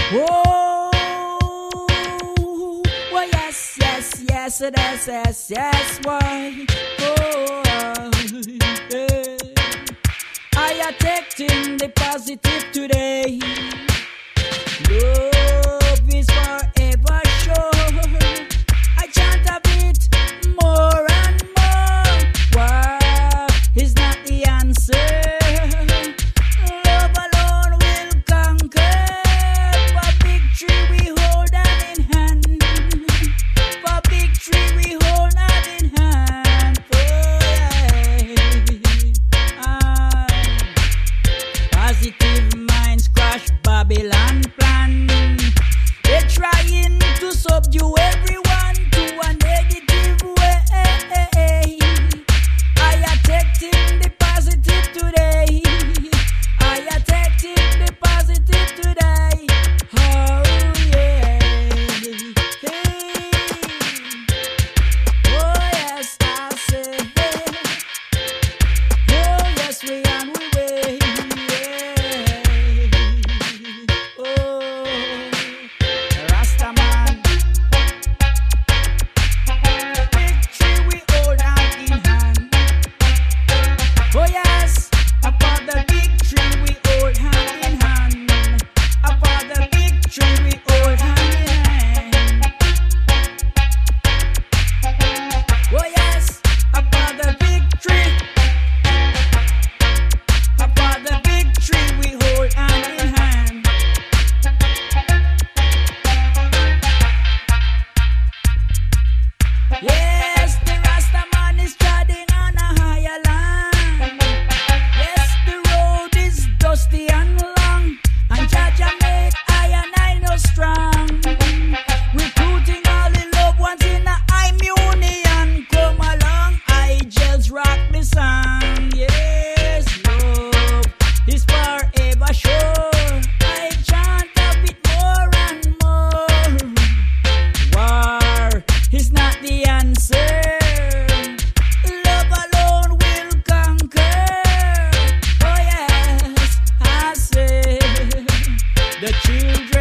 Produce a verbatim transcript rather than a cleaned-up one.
Oh, well, yes, yes, yes, yes, yes, yes, why? Oh, yeah. I are taking the positive today. Love is forever sure. I chant a bit more and more. War is not the answer. Love alone will conquer. For victory we hold hand in hand. For victory we hold hand in hand. Oh, yeah. Ah. Positive minds crush Babylon plan. They're trying to subdue everyone to a negative way. I are taking the positive today. I are taking the positive today. Oh yeah. Hey. Oh yes, I say. Oh yes, we on we way. Yeah. Oh, Rastaman. Victory we hold hand in hand. Oh yes, upon the victory we hold hand in hand. Upon the victory we hold hand in hand. Oh yes, upon the victory. Upon the victory we hold hand in hand. Yes, the Rastaman is treading on a higher land. Yes, the road is dusty and long, and Jaja made I and I know strong. Recruiting all the loved ones in a immunion. Come along, I just rock the song. Yes, love is forever sure. I chant a bit more and more. War is not the answer. Love alone will conquer. Oh yes, I say the children